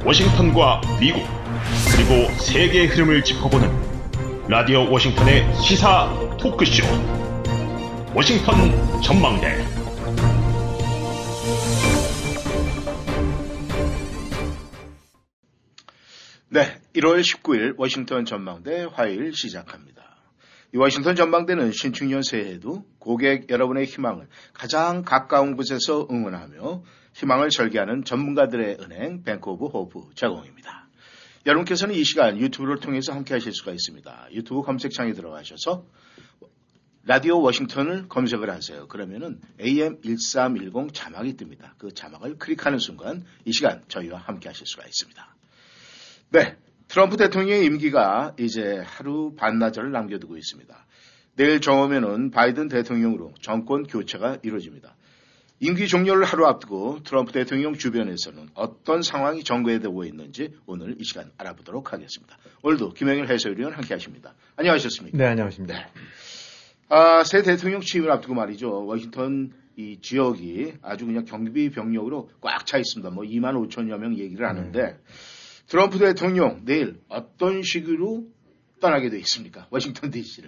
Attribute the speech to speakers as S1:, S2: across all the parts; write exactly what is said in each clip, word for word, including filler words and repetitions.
S1: 워싱턴과 미국 그리고 세계의 흐름을 짚어보는 라디오 워싱턴의 시사 토크쇼 워싱턴 전망대.
S2: 네, 일월 십구일 워싱턴 전망대 화요일 시작합니다. 이 워싱턴 전망대는 신축년 새해에도 고객 여러분의 희망을 가장 가까운 곳에서 응원하며 희망을 절개하는 전문가들의 은행 뱅크 오브 호프 제공입니다. 여러분께서는 이 시간 유튜브를 통해서 함께 하실 수가 있습니다. 유튜브 검색창에 들어가셔서 라디오 워싱턴을 검색을 하세요. 그러면은 에이엠 일삼일공 자막이 뜹니다. 그 자막을 클릭하는 순간 이 시간 저희와 함께 하실 수가 있습니다. 네, 트럼프 대통령의 임기가 이제 하루 반나절을 남겨두고 있습니다. 내일 정오면은 바이든 대통령으로 정권 교체가 이루어집니다. 임기 종료를 하루 앞두고 트럼프 대통령 주변에서는 어떤 상황이 전개되고 있는지 오늘 이 시간 알아보도록 하겠습니다. 오늘도 김영일 해설위원 함께 하십니다. 안녕하셨습니까?
S3: 네, 안녕하십니다.
S2: 네. 아, 새 대통령 취임을 앞두고 말이죠. 워싱턴 이 지역이 아주 그냥 경비 병력으로 꽉 차 있습니다. 뭐 이만 오천여 명 얘기를 하는데 네. 트럼프 대통령 내일 어떤 식으로 떠나게 돼 있습니까? 워싱턴 디씨를.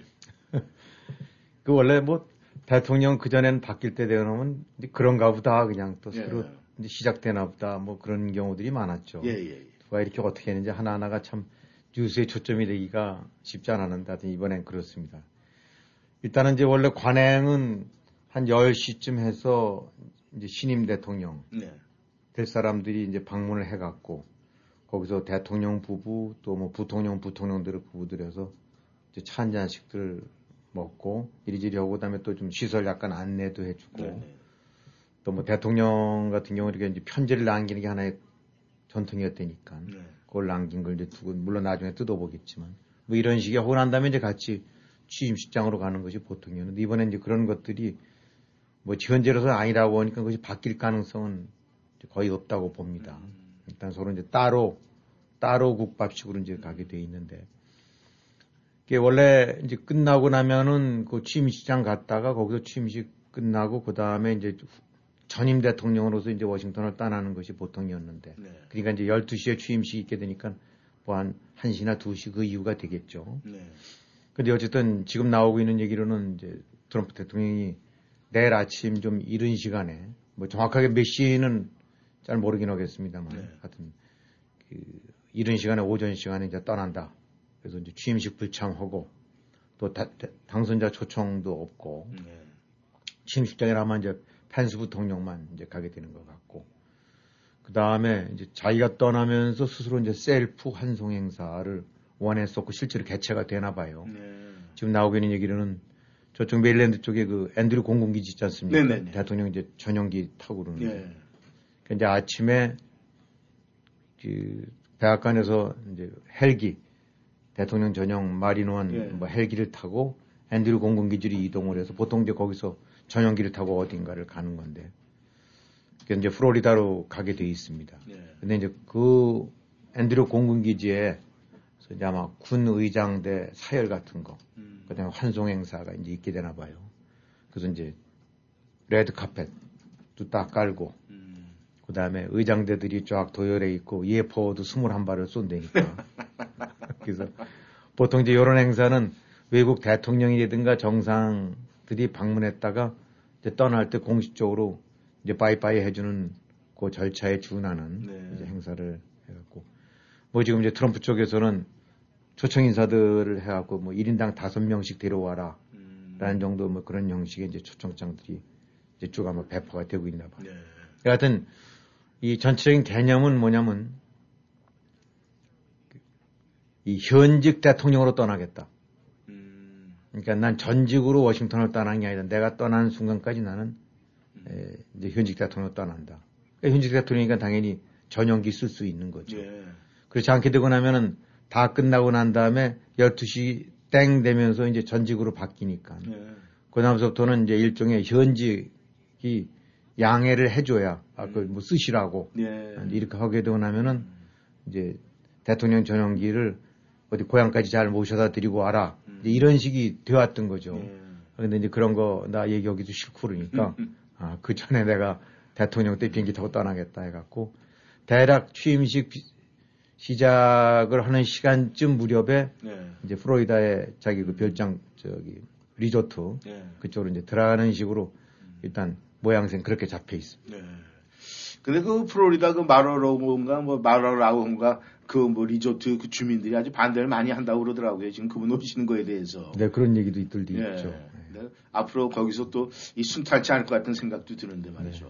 S3: 그 원래 뭐 대통령 그전엔 바뀔 때 되면 그런가 보다 그냥 또 새로 예. 이제 시작되나 보다 뭐 그런 경우들이 많았죠.
S2: 예, 예, 예.
S3: 누가 이렇게 어떻게 했는지 하나하나가 참 뉴스에 초점이 되기가 쉽지 않았는데 하여튼 이번엔 그렇습니다. 일단은 이제 원래 관행은 한 열 시쯤 해서 이제 신임 대통령 네. 될 사람들이 이제 방문을 해갖고 거기서 대통령 부부 또 뭐 부통령 부통령들을 부부들여서 이제 차 한 잔씩들 먹고 이리저리 하고 그다음에 또 좀 시설 약간 안내도 해주고 또 뭐 대통령 같은 경우는 이렇게 이제 편지를 남기는 게 하나의 전통이었다니까 네. 그걸 남긴 걸 이제 두고 물론 나중에 뜯어보겠지만 뭐 이런 식의 하고 난 다음에 이제 같이 취임식장으로 가는 것이 보통이었는데 이번에 이제 그런 것들이 뭐 현재로서 아니라고 하니까 그것이 바뀔 가능성은 거의 없다고 봅니다. 음. 일단 서로 이제 따로 따로 국밥식으로 이제 가게 돼 있는데. 이게 원래 이제 끝나고 나면은 그 취임식장 갔다가 거기서 취임식 끝나고 그 다음에 이제 전임 대통령으로서 이제 워싱턴을 떠나는 것이 보통이었는데. 네. 그러니까 이제 열두 시에 취임식이 있게 되니까 뭐 한 한 시나 두 시 그 이후가 되겠죠. 네. 근데 어쨌든 지금 나오고 있는 얘기로는 이제 트럼프 대통령이 내일 아침 좀 이른 시간에 뭐 정확하게 몇 시는 잘 모르긴 하겠습니다만. 네. 하여튼 그 이른 시간에 오전 시간에 이제 떠난다. 그래서 이제 취임식 불참하고 또 다, 당선자 초청도 없고 네. 취임식장에 아마 이제 펜스 부통령만 이제 가게 되는 것 같고 그 다음에 이제 자기가 떠나면서 스스로 이제 셀프 환송 행사를 원했었고 실제로 개최가 되나 봐요. 네. 지금 나오고 있는 얘기로는 저쪽 메릴랜드 쪽에 그 앤드류 공군기지 있지 않습니까? 네네네. 대통령 이제 전용기 타고 그러는. 네. 그러니까 이제 아침에 그 백악관에서 이제 헬기 대통령 전용 마린원 예. 뭐 헬기를 타고 앤드류 공군기지로 이동을 해서 보통 이제 거기서 전용기를 타고 어딘가를 가는 건데 이제 플로리다로 가게 돼 있습니다. 예. 근데 이제 그 앤드류 공군기지에 이제 아마 군 의장대 사열 같은 거, 음. 그다음에 환송 행사가 이제 있게 되나 봐요. 그래서 이제 레드 카펫도 딱 깔고, 음. 그다음에 의장대들이 쫙 도열해 있고 예포도 스물한 발을 쏜다니까. 그래서 보통 이제 이런 행사는 외국 대통령이라든가 정상들이 방문했다가 이제 떠날 때 공식적으로 이제 바이바이 해주는 그 절차에 준하는 네. 이제 행사를 해갖고 뭐 지금 이제 트럼프 쪽에서는 초청 인사들을 해갖고 뭐 일 인당 다섯 명씩 데려와라 음. 라는 정도 뭐 그런 형식의 이제 초청장들이 이제 쭉 아마 배포가 되고 있나 봐요. 네. 하여튼 이 전체적인 개념은 뭐냐면 이 현직 대통령으로 떠나겠다. 음. 그러니까 난 전직으로 워싱턴을 떠난 게 아니라 내가 떠나는 순간까지 나는 음. 에, 이제 현직 대통령으로 떠난다. 그러니까 현직 대통령이니까 당연히 전용기 쓸 수 있는 거죠. 예. 그렇지 않게 되고 나면은 다 끝나고 난 다음에 열두 시 땡 되면서 이제 전직으로 바뀌니까. 예. 그 다음부터는 이제 일종의 현직이 양해를 해줘야, 아, 그걸 뭐 쓰시라고. 예. 이렇게 하게 되고 나면은 이제 대통령 전용기를 어디 고향까지 잘 모셔다 드리고 와라. 음. 이제 이런 식이 되었던 거죠. 예. 근데 이제 그런 거 나 얘기하기도 싫고 그러니까, 아, 그 전에 내가 대통령 때 비행기 타고 떠나겠다 해갖고, 대략 취임식 시작을 하는 시간쯤 무렵에
S2: 네.
S3: 이제 플로리다에 자기 그 별장 저기 리조트
S2: 네.
S3: 그쪽으로 이제 들어가는 식으로 일단 모양새는 그렇게 잡혀 있습니다.
S2: 네. 근데 그 플로리다 그 마로로인가 뭐 마로라고인가 그 뭐 리조트 그 주민들이 아주 반대를 많이 한다고 그러더라고요. 지금 그분 오시는 거에 대해서.
S3: 네, 그런 얘기도 있들도
S2: 네.
S3: 있죠.
S2: 네. 앞으로 거기서 또 이 순탄치 않을 것 같은 생각도 드는데 말이죠. 네.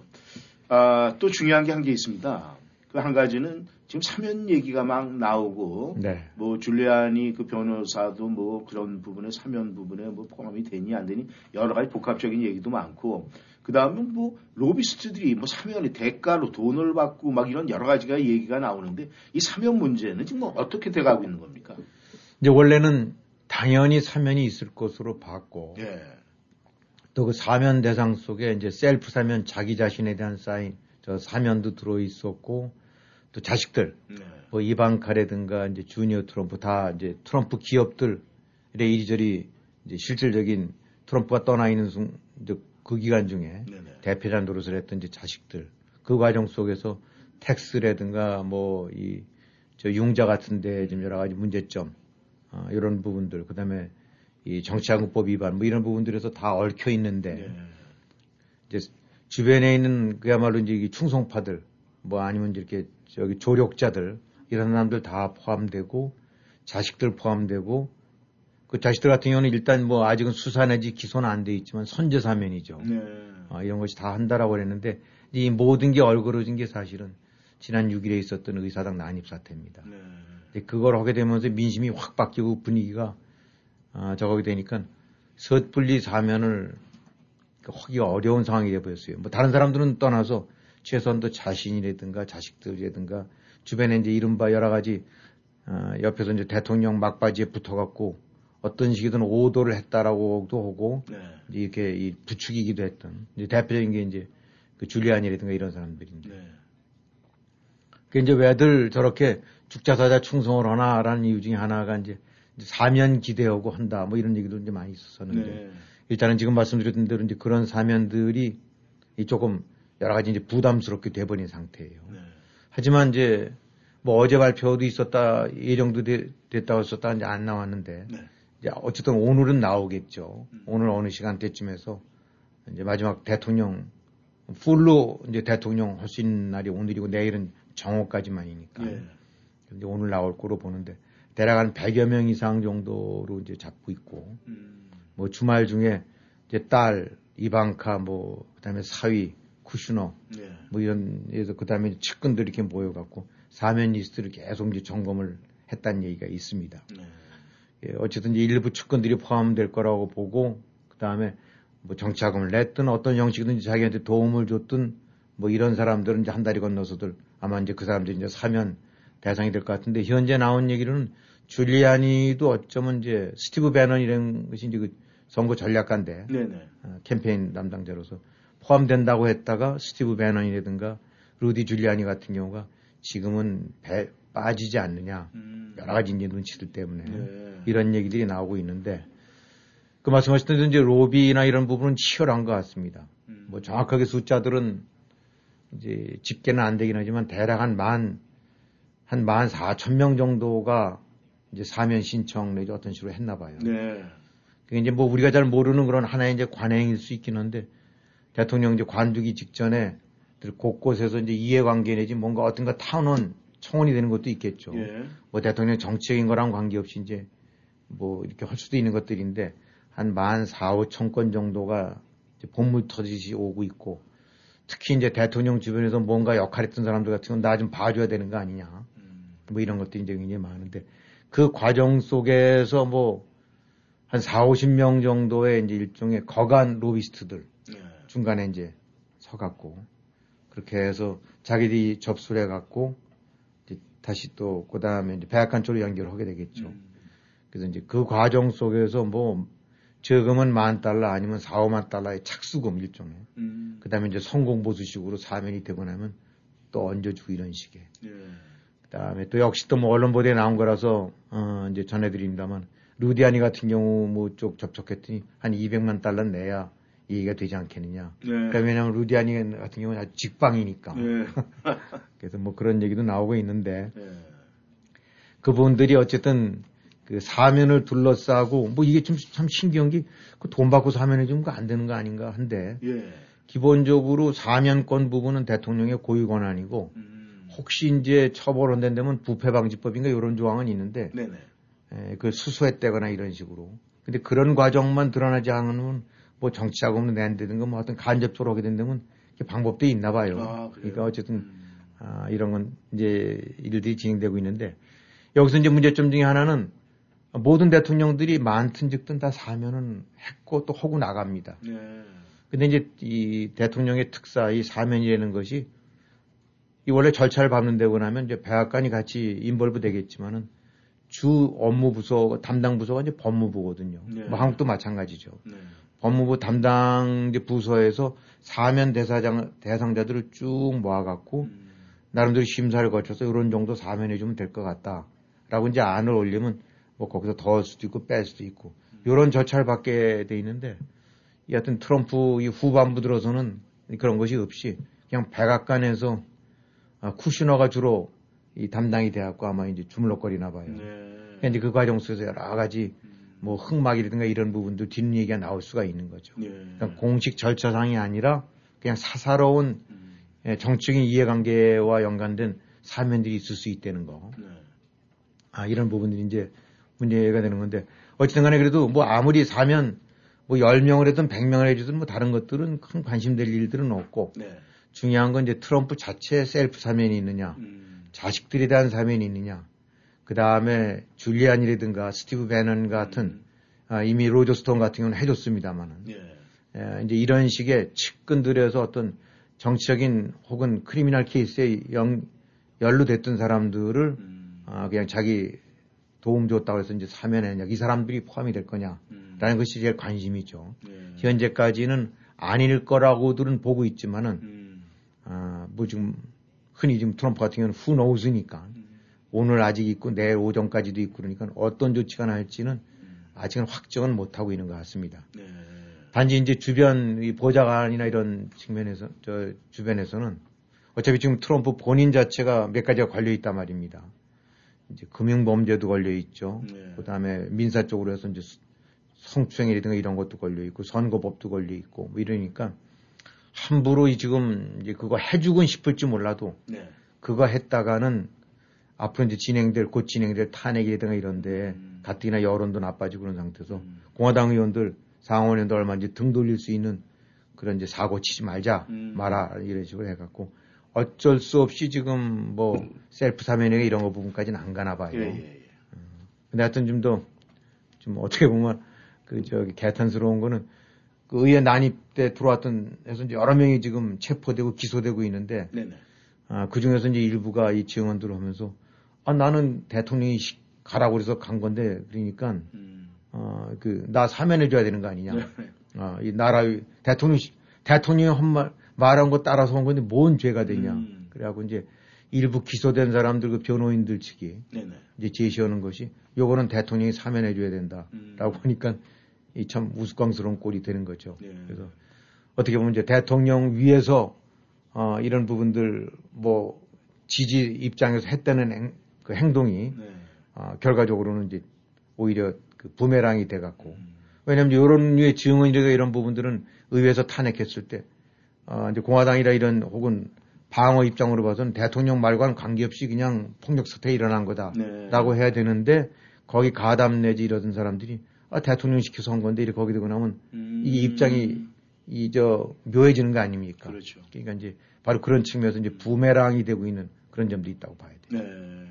S2: 아, 또 중요한 게 한 게 있습니다. 그 한 가지는 지금 사면 얘기가 막 나오고,
S3: 네.
S2: 뭐 줄리아니 그 변호사도 뭐 그런 부분에 사면 부분에 뭐 포함이 되니 안 되니 여러 가지 복합적인 얘기도 많고, 그 다음에 뭐 로비스트들이 뭐 사면이 대가로 돈을 받고 막 이런 여러 가지가 얘기가 나오는데 이 사면 문제는 지금 뭐 어떻게 돼가고 있는 겁니까?
S3: 이제 원래는 당연히 사면이 있을 것으로 봤고,
S2: 예.
S3: 또 그 사면 대상 속에 이제 셀프 사면 자기 자신에 대한 사인, 저 사면도 들어 있었고, 또 자식들,
S2: 네.
S3: 뭐 이방카라든가 이제 주니어 트럼프 다 이제 트럼프 기업들의 이리저리 이제 실질적인 트럼프가 떠나 있는 순, 이제 그 기간 중에
S2: 네네.
S3: 대표자 노릇을 했던 이제 자식들, 그 과정 속에서 텍스라든가 뭐 이 저 융자 같은데 좀 여러 가지 문제점, 어, 이런 부분들, 그 다음에 이 정치자금법 위반 뭐 이런 부분들에서 다 얽혀 있는데
S2: 네.
S3: 이제 주변에 있는 그야말로 이제 이 충성파들 뭐 아니면 이렇게 저기 조력자들 이런 사람들 다 포함되고 자식들 포함되고 그 자식들 같은 경우는 일단 뭐 아직은 수사 내지 기소는 안 돼 있지만 선제 사면이죠.
S2: 네.
S3: 어, 이런 것이 다 한다라고 그랬는데 이 모든 게 얼그러진 게 사실은 지난 육 일에 있었던 의사당 난입 사태입니다.
S2: 네.
S3: 그걸 하게 되면서 민심이 확 바뀌고 분위기가 어, 저거게 되니까 섣불리 사면을 하기가 어려운 상황이 되어버렸어요. 뭐 다른 사람들은 떠나서 최소한도 자신이라든가 자식들이라든가 주변에 이제 이른바 여러 가지 어, 옆에서 이제 대통령 막바지에 붙어갖고 어떤 식이든 오도를 했다라고도 하고
S2: 네.
S3: 이제 이렇게 이 부추기기도 했던 이제 대표적인 게 이제 그 줄리안이라든가 이런 사람들인데.
S2: 네.
S3: 그 이제 왜들 저렇게 죽자사자 충성을 하나라는 이유 중에 하나가 이제 사면 기대하고 한다 뭐 이런 얘기도 이제 많이 있었었는데
S2: 네.
S3: 일단은 지금 말씀드렸던 대로 이제 그런 사면들이 조금 여러 가지 이제 부담스럽게 돼버린 상태예요.
S2: 네.
S3: 하지만 이제 뭐 어제 발표도 있었다 예정도 되, 됐다고 했었다 이제 안 나왔는데
S2: 네.
S3: 이제 어쨌든 오늘은 나오겠죠.
S2: 음.
S3: 오늘 어느 시간대쯤에서 이제 마지막 대통령 풀로 이제 대통령 할 수 있는 날이 오늘이고 내일은 정오까지만이니까
S2: 네.
S3: 이제 오늘 나올 거로 보는데 대략 한 백여 명 이상 정도로 이제 잡고 있고
S2: 음.
S3: 뭐 주말 중에 이제 딸 이방카 뭐 그다음에 사위 쿠슈너
S2: 네.
S3: 뭐 이런 에서 그다음에 측근들이 이렇게 모여갖고 사면 리스트를 계속 이제 점검을 했다는 얘기가 있습니다.
S2: 네.
S3: 예, 어쨌든 이제 일부 측근들이 포함될 거라고 보고 그다음에 뭐 정치자금을 냈든 어떤 형식이든지 자기한테 도움을 줬든 뭐 이런 사람들은 이제 한 다리 건너서들 아마 이제 그 사람들이 이제 사면 대상이 될 것 같은데 현재 나온 얘기로는 줄리아니도 어쩌면 이제 스티브 배넌이라는 것이 이제 그 선거 전략가인데
S2: 네네.
S3: 어, 캠페인 담당자로서 포함된다고 했다가 스티브 배넌이라든가 루디 줄리아니 같은 경우가 지금은 배 빠지지 않느냐
S2: 음.
S3: 여러 가지 이제 눈치들 때문에
S2: 네.
S3: 이런 얘기들이 나오고 있는데 그 말씀하셨던 대로 이제 로비나 이런 부분은 치열한 것 같습니다.
S2: 음.
S3: 뭐 정확하게 숫자들은 이제 집계는 안 되긴 하지만 대략 한 만, 한 만 사천 명 정도가 이제 사면 신청 내지 어떤 식으로 했나 봐요.
S2: 네.
S3: 그게 이제 뭐 우리가 잘 모르는 그런 하나의 이제 관행일 수 있긴 한데 대통령 이제 관두기 직전에 곳곳에서 이제 이해관계 내지 뭔가 어떤가 타운원 청원이 되는 것도 있겠죠.
S2: 예.
S3: 뭐 대통령 정치적인 거랑 관계없이 이제 뭐 이렇게 할 수도 있는 것들인데 한 만 사오천 건 정도가 이제 본물 터지듯이 오고 있고 특히 이제 대통령 주변에서 뭔가 역할했던 사람들 같은 건 나 좀 봐줘야 되는 거 아니냐.
S2: 음.
S3: 뭐 이런 것들이 이제 굉장히 많은데 그 과정 속에서 뭐 한 사오십 명 정도의 이제 일종의 거간 로비스트들
S2: 네.
S3: 중간에 이제 서갖고 그렇게 해서 자기들이 접수를 해갖고 이제 다시 또 그 다음에 이제 백악관 쪽으로 연결을 하게 되겠죠.
S2: 음.
S3: 그래서 이제 그 과정 속에서 뭐 저금은 만 달러 아니면 사오만 달러의 착수금 일종의
S2: 음.
S3: 그 다음에 이제 성공보수식으로 사면이 되고 나면 또 얹어주고 이런 식의.
S2: 예.
S3: 그 다음에 또 역시 또 뭐 언론 보도에 나온 거라서, 어, 이제 전해드립니다만, 루디아니 같은 경우 뭐 쪽 접촉했더니 한 이백만 달러 내야 이해가 되지 않겠느냐.
S2: 네.
S3: 그러니까 왜냐하면 루디아니 같은 경우는 아주 직방이니까.
S2: 예.
S3: 그래서 뭐 그런 얘기도 나오고 있는데,
S2: 예.
S3: 그분들이 어쨌든 그 사면을 둘러싸고 뭐 이게 좀 참 신기한 게 그 돈 받고 사면해 주면 안 되는 거 아닌가 한데
S2: 예.
S3: 기본적으로 사면권 부분은 대통령의 고유 권한이고 음. 혹시 이제 처벌한다면 부패방지법인가 이런 조항은 있는데
S2: 네네.
S3: 에, 그 수수했다거나 이런 식으로. 근데 그런 과정만 드러나지 않으면 뭐 정치 자금을 낸다든가 뭐 어떤 간접적으로 하게 된다면 방법도 있나 봐요.
S2: 아,
S3: 그러니까 어쨌든
S2: 음.
S3: 아, 이런 건 이제 일들이 진행되고 있는데 여기서 이제 문제점 중에 하나는 모든 대통령들이 많든 적든 다 사면은 했고 또 하고 나갑니다.
S2: 네.
S3: 근데 이제 이 대통령의 특사 이 사면이라는 것이 이 원래 절차를 밟는다고 나면 이제 백악관이 같이 인벌브 되겠지만은 주 업무 부서 담당 부서가 이제 법무부거든요.
S2: 네.
S3: 뭐 한국도 마찬가지죠.
S2: 네.
S3: 법무부 담당 이제 부서에서 사면 대사장 대상자들을 쭉 모아갖고 음. 나름대로 심사를 거쳐서 이런 정도 사면해 주면 될 것 같다라고 이제 안을 올리면 뭐 거기서 더 할 수도 있고 뺄 수도 있고 이런 절차를 받게 돼 있는데 여하튼 트럼프 이 후반부 들어서는 그런 것이 없이 그냥 백악관에서 쿠시너가 주로 이 담당이 돼갖고 아마 이제 주물럭거리나 봐요. 네. 이제 그 과정 속에서 여러 가지 뭐 흑막이라든가 이런 부분도 뒷얘기가 나올 수가 있는 거죠. 네. 그러니까 공식 절차상이 아니라 그냥 사사로운 음. 정치적인 이해관계와 연관된 사면들이 있을 수 있다는 거. 네. 아, 이런 부분들이 이제 문제가 되는 건데 어쨌든 간에 그래도 뭐 아무리 사면 뭐 열 명을 해든 백 명을 해주든 뭐 다른 것들은 큰 관심될 일들은 없고 네. 중요한 건 이제 트럼프 자체 셀프 사면이 있느냐 음. 자식들에 대한 사면이 있느냐 그 다음에 줄리안이라든가 스티브 배넌 같은 음. 아, 이미 로저 스톤 같은 경우는 해줬습니다만은 예. 예, 이제 이런 식의 측근들에서 어떤 정치적인 혹은 크리미널 케이스에 영, 연루됐던 사람들을 음. 아, 그냥 자기 도움 줬다고 해서 이제 사면했냐, 이 사람들이 포함이 될 거냐라는 음. 것이 제일 관심이죠. 예. 현재까지는 아닐 거라고들은 보고 있지만은, 음. 아, 뭐 지금 흔히 지금 트럼프 같은 경우는 who knows니까 음. 오늘 아직 있고 내일 오전까지도 있고 그러니까 어떤 조치가 나올지는 음. 아직은 확정은 못 하고 있는 것 같습니다. 예. 단지 이제 주변 이 보좌관이나 이런 측면에서 저 주변에서는 어차피 지금 트럼프 본인 자체가 몇 가지가 걸려 있단 말입니다. 이제 금융범죄도 걸려 있죠. 네. 그 다음에 민사 쪽으로 해서 이제 성추행이라든가 이런 것도 걸려 있고 선거법도 걸려 있고 뭐 이러니까 함부로 지금 이제 그거 해주곤 싶을지 몰라도 네. 그거 했다가는 앞으로 이제 진행될 곧 진행될 탄핵이라든가 이런데 음. 가뜩이나 여론도 나빠지고 그런 상태에서 음. 공화당 의원들 상원 의원들 얼마 이제 등 돌릴 수 있는 그런 이제 사고 치지 말자 음. 마라 이런 식으로 해갖고. 어쩔 수 없이 지금 뭐 셀프 사면회 이런 거 부분까지는 안 가나 봐요. 예, 예, 예. 어, 근데 하여튼 좀 더 좀 어떻게 보면 그 저기 개탄스러운 거는 그 의회 난입 때 들어왔던 해서 이제 여러 명이 지금 체포되고 기소되고 있는데 네네. 아, 그 중에서 이제 일부가 이 증언들을 하면서 아 나는 대통령이 가라고 그래서 간 건데 그러니까 음. 어, 그 나 사면해 줘야 되는 거 아니냐. 네. 아, 이 나라 대통령 대통령이 한 말 말한 거 따라서 한 건데 뭔 죄가 되냐. 음. 그래갖고 이제 일부 기소된 사람들 그 변호인들 측이 네네. 이제 제시하는 것이 요거는 대통령이 사면해 줘야 된다라고 음. 하니까 이 참 우스꽝스러운 꼴이 되는 거죠. 네. 그래서 어떻게 보면 이제 대통령 위에서 어 이런 부분들 뭐 지지 입장에서 했다는 행, 그 행동이 네. 어 결과적으로는 이제 오히려 그 부메랑이 돼 갖고 음. 왜냐면 이런 류의 증언이라든가 이런 부분들은 의회에서 탄핵했을 때 어, 이제 공화당이라 이런 혹은 방어 입장으로 봐서는 대통령 말과는 관계없이 그냥 폭력 사태 일어난 거다라고 네. 해야 되는데 거기 가담 내지 이러던 사람들이 아, 대통령 시켜서 한 건데 이렇게 거기 되고 나면 음. 이 입장이 이 저 묘해지는 거 아닙니까?
S2: 그렇죠.
S3: 그러니까 이제 바로 그런 측면에서 이제 부메랑이 되고 있는 그런 점도 있다고 봐야 돼요.
S2: 네.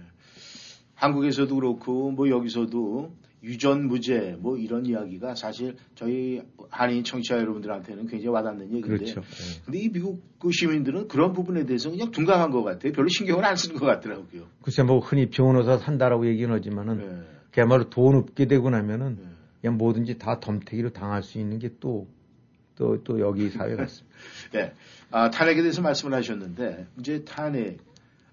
S2: 한국에서도 그렇고 뭐 여기서도 유전무죄 뭐 이런 이야기가 사실 저희 한인 청취자 여러분들한테는 굉장히 와닿는 얘기인데
S3: 그렇죠. 네.
S2: 근데 이 미국 그 시민들은 그런 부분에 대해서 그냥 둔감한 것 같아요. 별로 신경을 안 쓰는 것 같더라고요.
S3: 글쎄 뭐 흔히 변호사 산다라고 얘기는 하지만은 네. 그야말로 돈 없게 되고 나면은 네. 그냥 뭐든지 다 덤태기로 당할 수 있는 게 또 또 또 여기 사회 같습니다.
S2: 네. 아, 탄핵에 대해서 말씀을 하셨는데 이제 탄핵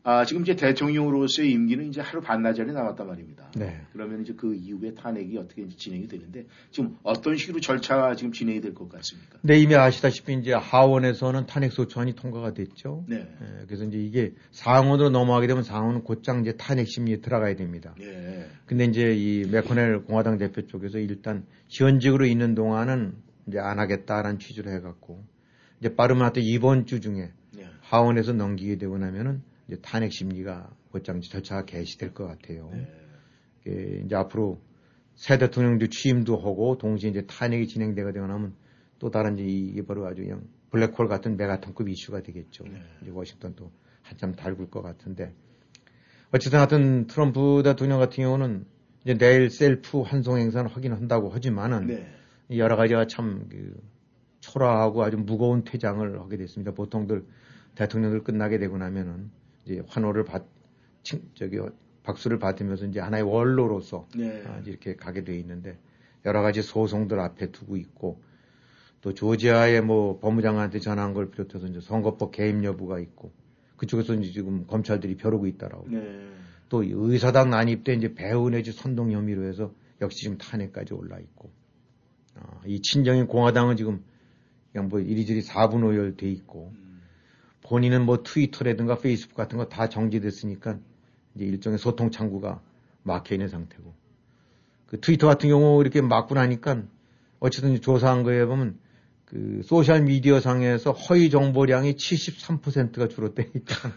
S2: 아, 지금 이제 대통령으로서의 임기는 이제 하루 반나절이 남았단 말입니다.
S3: 네.
S2: 그러면 이제 그 이후에 탄핵이 어떻게 이제 진행이 되는데 지금 어떤 식으로 절차가 지금 진행이 될 것 같습니까?
S3: 네, 이미 아시다시피 이제 하원에서는 탄핵소추안이 통과가 됐죠.
S2: 네.
S3: 예, 그래서 이제 이게 상원으로 넘어가게 되면 상원은 곧장 이제 탄핵 심리에 들어가야 됩니다.
S2: 예.
S3: 근데 이제 이 맥코넬 공화당 대표 쪽에서 일단 현직으로 있는 동안은 이제 안 하겠다라는 취지로 해갖고 이제 빠르면 하여튼 이번 주 중에
S2: 네.
S3: 하원에서 넘기게 되고 나면은 이제 탄핵 심리가 곧장 절차가 개시될 것 같아요.
S2: 네.
S3: 예, 이제 앞으로 새 대통령도 취임도 하고 동시에 이제 탄핵이 진행되게 되고 나면 또 다른 이제 이게 바로 아주 그냥 블랙홀 같은 메가톤급 이슈가 되겠죠.
S2: 네.
S3: 이제 워싱턴도 한참 달굴 것 같은데 어쨌든 하여튼 트럼프 대통령 같은 경우는 이제 내일 셀프 환송 행사는 하긴 한다고 하지만은
S2: 네.
S3: 여러 가지가 참 그 초라하고 아주 무거운 퇴장을 하게 됐습니다. 보통들 대통령들 끝나게 되고 나면은 이제 환호를 받, 칭, 저기 박수를 받으면서 이제 하나의 원로로서
S2: 네.
S3: 아, 이렇게 가게 돼 있는데 여러 가지 소송들 앞에 두고 있고 또 조지아의 뭐 법무장관한테 전화한 걸 비롯해서 이제 선거법 개입 여부가 있고 그쪽에서 이제 지금 검찰들이 벼르고 있다라고.
S2: 네.
S3: 또 의사당 난입 때 이제 배후 내지 선동 혐의로 해서 역시 지금 탄핵까지 올라 있고 아, 이 친정인 공화당은 지금 그냥 뭐 이리저리 사분오열 돼 있고 본인은 뭐 트위터라든가 페이스북 같은 거 다 정지됐으니까 이제 일종의 소통 창구가 막혀 있는 상태고 그 트위터 같은 경우 이렇게 막고 나니까 어쨌든 조사한 거에 보면 그 소셜 미디어 상에서 허위 정보량이 칠십삼 퍼센트가 줄었대 있다.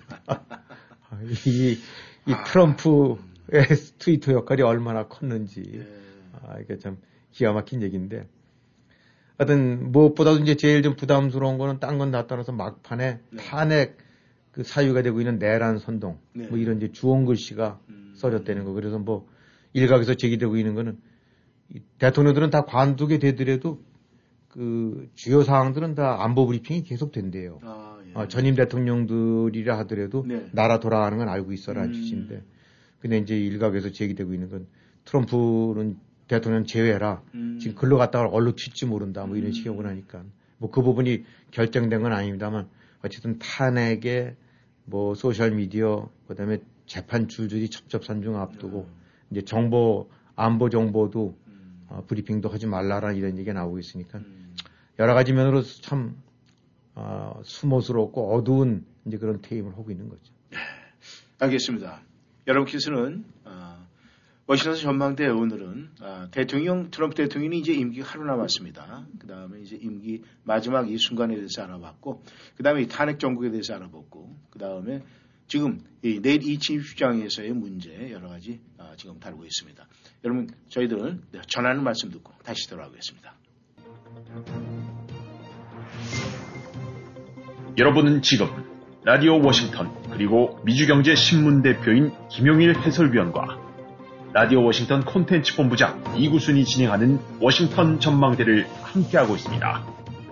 S3: 이, 이 트럼프의 트위터 역할이 얼마나 컸는지 아, 이게 참 기가 막힌 얘기인데 하여튼 무엇보다도 이제 제일 좀 부담스러운 거는 딴 건 다 떠나서 막판에
S2: 네.
S3: 탄핵 그 사유가 되고 있는 내란 선동
S2: 네.
S3: 뭐 이런 이제 주원 글씨가
S2: 음.
S3: 써졌다는 거. 그래서 뭐 일각에서 제기되고 있는 거는 이 대통령들은 다 관두게 되더라도 그 주요 사항들은 다 안보 브리핑이 계속 된대요.
S2: 아, 예.
S3: 어, 전임 대통령들이라 하더라도
S2: 네.
S3: 나라 돌아가는 건 알고 있어라는
S2: 음.
S3: 취지인데 근데 이제 일각에서 제기되고 있는 건 트럼프는 대통령 제외라
S2: 음.
S3: 지금 글로 갔다가 얼로 튈지 모른다 뭐 이런
S2: 음.
S3: 식이고 나니까 뭐 그 부분이 결정된 건 아닙니다만 어쨌든 탄핵에 뭐 소셜 미디어 그다음에 재판 줄줄이 첩첩산중 앞두고
S2: 음.
S3: 이제 정보 안보 정보도
S2: 음.
S3: 어, 브리핑도 하지 말라라는 이런 얘기가 나오고 있으니까
S2: 음.
S3: 여러 가지 면으로 참 어, 수모스럽고 어두운 이제 그런 퇴임을 하고 있는 거죠.
S2: 알겠습니다. 여러분께서는 어, 워싱턴 전망대 오늘은 어, 대통령 트럼프 대통령이 이제 임기가 하루 남았습니다. 그 다음에 이제 임기 마지막 이 순간에 대해서 알아봤고, 그 다음에 이 탄핵 정국에 대해서 알아봤고, 그 다음에 지금 이 내일 이 침입장에서의 문제 여러 가지 어, 지금 다루고 있습니다. 여러분 저희들 전하는 말씀 듣고 다시 돌아오겠습니다.
S1: 여러분은 지금 라디오 워싱턴 그리고 미주경제신문 대표인 김용일 해설위원과 라디오 워싱턴 콘텐츠 본부장 이구순이 진행하는 워싱턴 전망대를 함께하고 있습니다.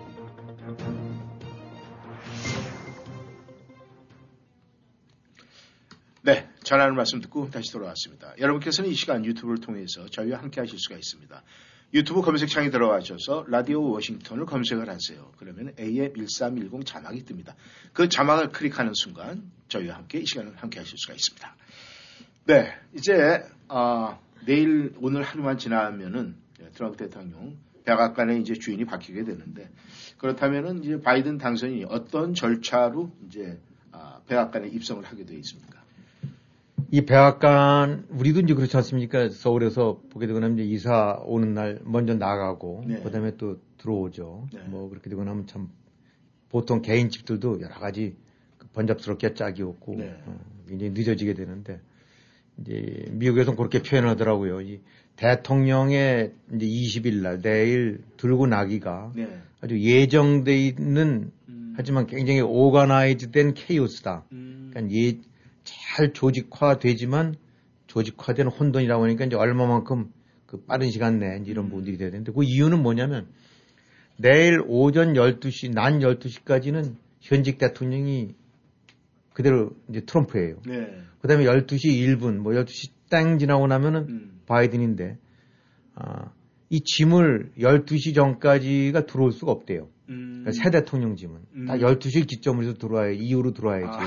S2: 네, 전하는 말씀 듣고 다시 돌아왔습니다. 여러분께서는 이 시간 유튜브를 통해서 저희와 함께 하실 수가 있습니다. 유튜브 검색창에 들어가셔서 라디오 워싱턴을 검색을 하세요. 그러면 에이엠 일삼일공 자막이 뜹니다. 그 자막을 클릭하는 순간 저희와 함께 이 시간을 함께 하실 수가 있습니다. 네, 이제 어, 내일 오늘 하루만 지나면은 트럼프 대통령 백악관의 이제 주인이 바뀌게 되는데 그렇다면은 이제 바이든 당선인이 어떤 절차로 이제 어, 백악관에 입성을 하게 되어 있습니까?
S3: 이 백악관 우리도 이제 그렇지 않습니까? 서울에서 보게 되고 나면 이제 이사 오는 날 먼저 나가고
S2: 네.
S3: 그다음에 또 들어오죠.
S2: 네.
S3: 뭐 그렇게 되고 나면 참 보통 개인 집들도 여러 가지 번잡스럽게 짝이 없고
S2: 네.
S3: 어, 굉장히 늦어지게 되는데 이제 미국에서는 그렇게 표현하더라고요. 이 대통령의 이제 이십 일 날 내일 들고 나기가
S2: 네.
S3: 아주 예정돼 있는
S2: 음.
S3: 하지만 굉장히 오가나이즈된 케이오스다.
S2: 음.
S3: 그러니까 예, 잘 조직화되지만 조직화된 혼돈이라고 하니까 이제 얼마만큼 그 빠른 시간 내에 이제 이런 부분들이 돼야 되는데 그 이유는 뭐냐면 내일 오전 열두 시, 난 열두 시까지는 현직 대통령이 그대로 이제 트럼프예요.
S2: 네.
S3: 그 다음에 열두 시 일 분, 뭐 열두 시 땡 지나고 나면은
S2: 음.
S3: 바이든인데, 아, 이 짐을 열두 시 전까지가 들어올 수가 없대요.
S2: 음.
S3: 그러니까 새 대통령 짐은.
S2: 음.
S3: 다 열두 시 기점으로 들어와야, 이후로 들어와야지.
S2: 아.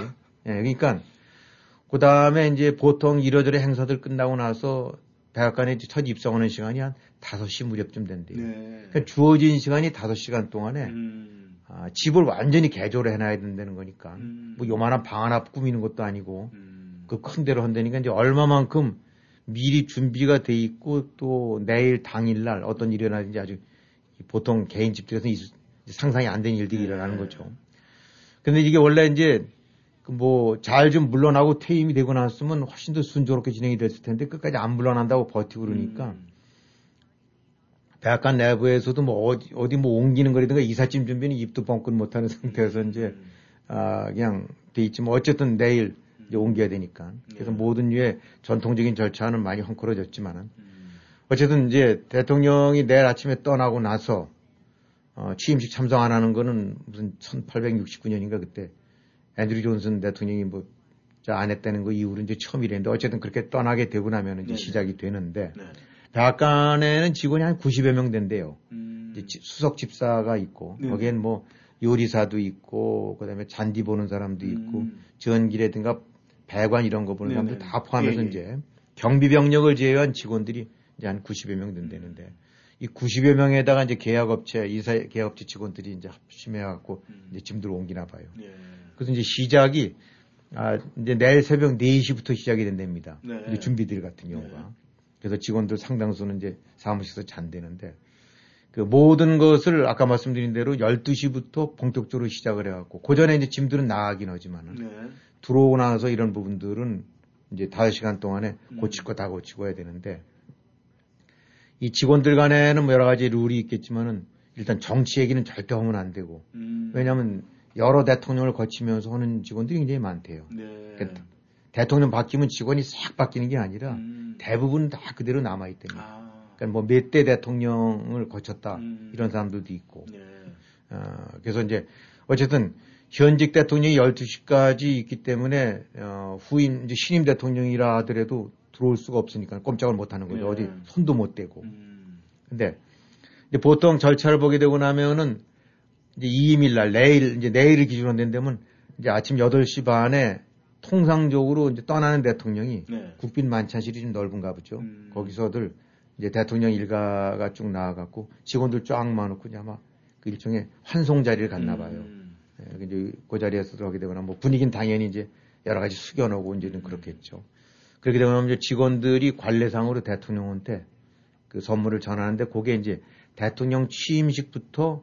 S3: 예, 그러니까 그 다음에 이제 보통 이러저러 행사들 끝나고 나서 백악관에 첫 입성하는 시간이 한 다섯 시 무렵쯤 된대요.
S2: 네.
S3: 그러니까 주어진 시간이 다섯 시간 동안에
S2: 음.
S3: 아, 집을 완전히 개조를 해놔야 된다는 거니까
S2: 음.
S3: 뭐 요만한 방 하나 꾸미는 것도 아니고
S2: 음.
S3: 그 큰 데로 한다니까 이제 얼마만큼 미리 준비가 돼 있고 또 내일 당일날 어떤 일이 일어나든지 아주 보통 개인 집들에서는 상상이 안 되는 일들이
S2: 네.
S3: 일어나는 거죠. 근데 이게 원래 이제 뭐 잘 좀 물러나고 퇴임이 되고 났으면 훨씬 더 순조롭게 진행이 됐을 텐데 끝까지 안 물러난다고 버티고 그러니까
S2: 음.
S3: 백악관 내부에서도 뭐 어디, 어디 뭐 옮기는 거라든가 이삿짐 준비는 입도 뻥끗 못하는 상태에서 이제 아 그냥 돼 있지 뭐 어쨌든 내일 이제 옮겨야 되니까 그래서
S2: 네.
S3: 모든 류의 전통적인 절차는 많이 헝클어졌지만은
S2: 음.
S3: 어쨌든 이제 대통령이 내일 아침에 떠나고 나서 어, 취임식 참석 안 하는 거는 무슨 천팔백육십구 년인가 그때 앤드류 존슨 대통령이 뭐 안 했다는 거 이후로 이제 처음이랬는데 어쨌든 그렇게 떠나게 되고 나면 이제
S2: 네네.
S3: 시작이 되는데
S2: 네.
S3: 백악관에는 직원이 한 구십여 명 된대요.
S2: 음.
S3: 이제 수석 집사가 있고
S2: 네네.
S3: 거기엔 뭐 요리사도 있고 그다음에 잔디 보는 사람도 있고
S2: 음.
S3: 전기라든가 배관 이런 거 보는
S2: 네네.
S3: 사람들 다 포함해서
S2: 예, 예.
S3: 이제 경비 병력을 제외한 직원들이 이제 한 구십여 명 된다는데 이 구십여 명에다가 이제 계약업체 이사 계약업체 직원들이 이제 합심해 갖고
S2: 음.
S3: 이제 짐들을 옮기나 봐요.
S2: 예.
S3: 그래서 이제 시작이 아 이제 내일 새벽 네 시부터 시작이 된답니다.
S2: 네.
S3: 이제 준비들 같은 경우가.
S2: 네.
S3: 그래서 직원들 상당수는 이제 사무실에서 잔대는데 그 모든 것을 아까 말씀드린 대로 열두 시부터 본격적으로 시작을 해갖고 그 전에 이제 짐들은 나가긴 하지만은
S2: 네.
S3: 들어오고 나서 이런 부분들은 이제 다섯 시간 동안에
S2: 음.
S3: 고칠 거 다 고치고 해야 되는데 이 직원들 간에는 뭐 여러 가지 룰이 있겠지만은 일단 정치 얘기는 절대 하면 안 되고
S2: 음.
S3: 왜냐하면 여러 대통령을 거치면서 하는 직원들이 굉장히 많대요.
S2: 네.
S3: 그러니까 대통령 바뀌면 직원이 싹 바뀌는 게 아니라
S2: 음.
S3: 대부분 다 그대로 남아있답니다.
S2: 아.
S3: 그러니까 뭐 몇 대 대통령을 거쳤다
S2: 음.
S3: 이런 사람들도 있고
S2: 네.
S3: 어, 그래서 이제 어쨌든 현직 대통령이 열두 시까지 있기 때문에 어, 후임 이제 신임 대통령이라 하더라도 들어올 수가 없으니까 꼼짝을 못 하는 거죠.
S2: 네.
S3: 어디 손도 못 대고.
S2: 음.
S3: 근데 이제 보통 절차를 보게 되고 나면은 이제 이임일 날 내일 이제 내일을 기준으로 된다면 이제 아침 여덟 시 반에 통상적으로 이제 떠나는 대통령이
S2: 네.
S3: 국빈 만찬실이 좀 넓은가 보죠.
S2: 음.
S3: 거기서들 이제 대통령 일가가 쭉 나와갖고 직원들 쫙 모아놓고 이제 아마 그 일종의 환송 자리를 갔나 봐요.
S2: 음.
S3: 예, 이제 그 자리에서 들어가게 되거나 뭐 분위기는 당연히 이제 여러 가지 숙여놓고 이제는
S2: 음.
S3: 그렇겠죠. 그렇게 되면 이제 직원들이 관례상으로 대통령한테 그 선물을 전하는데 그게 이제 대통령 취임식부터